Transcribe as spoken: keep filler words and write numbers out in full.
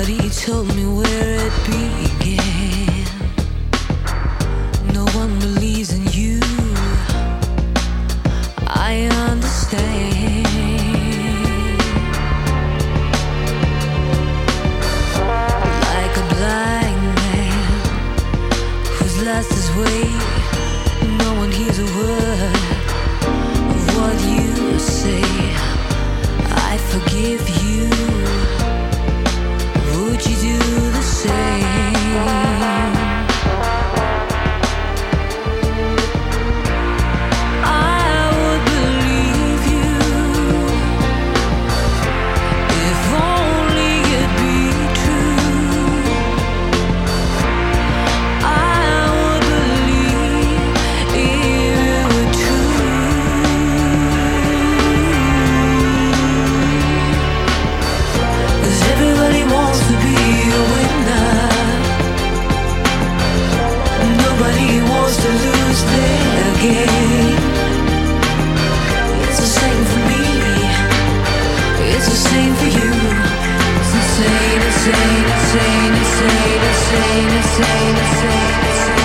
Nobody told me where it began. No one believes in you. I understand. Like a blind man who's lost his way. No one hears a word of what you say. I forgive you. Would you do the same? It's the same for me. It's the same for you. It's insane, insane, insane, insane, insane, insane, insane, insane.